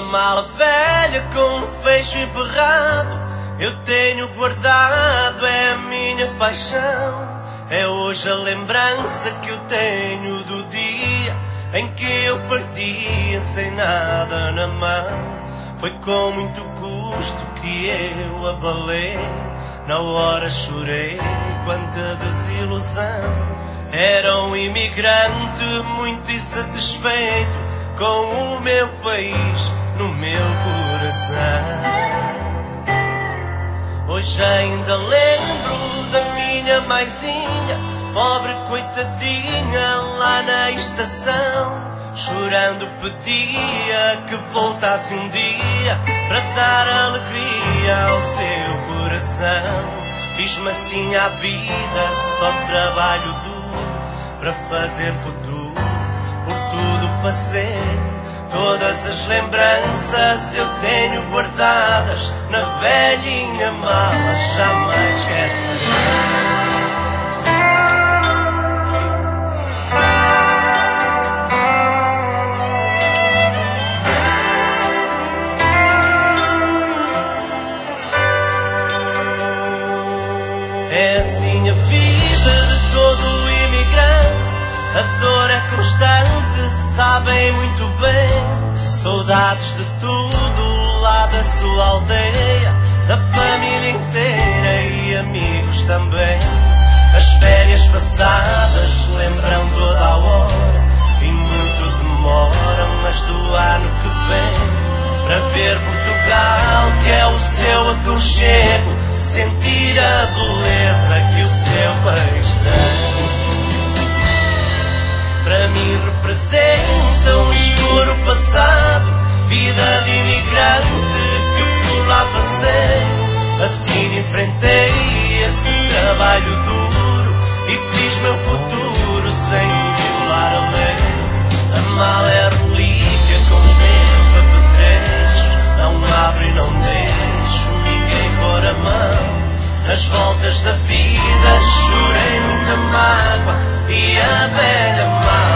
mala velha com um fecho emperrado eu tenho guardado, é a minha paixão. É hoje a lembrança que eu tenho do dia em que eu partia sem nada na mão. Foi com muito custo que eu abalei, na hora chorei, quanta desilusão. Era um imigrante muito insatisfeito com o meu país no meu coração. Hoje ainda lembro da minha maisinha, pobre coitadinha lá na estação. Chorando pedia que voltasse um dia para dar alegria ao seu coração. Fiz-me assim à vida, só trabalho duro para fazer futuro, por tudo passei. Todas as lembranças eu tenho guardadas na velhinha mala, jamais esquecerei. É assim a vida de todo imigrante, a dor é constante, sabem muito bem. Saudades de tudo lá da sua aldeia, da família inteira e amigos também. As férias passadas lembram toda a hora e muito demoram, mas do ano que vem, para ver Portugal, que é o seu aconchego, sentir a beleza que o seu país tem. Para mim representa um escuro passado, vida de imigrante que por lá passei. Assim enfrentei esse trabalho duro e fiz meu futuro sem violar a lei. A mala é relíquia com os meus apetrechos, não abro e não deixo ninguém pôr a mão. Nas voltas da vida chorei muita mágoa e a velha mala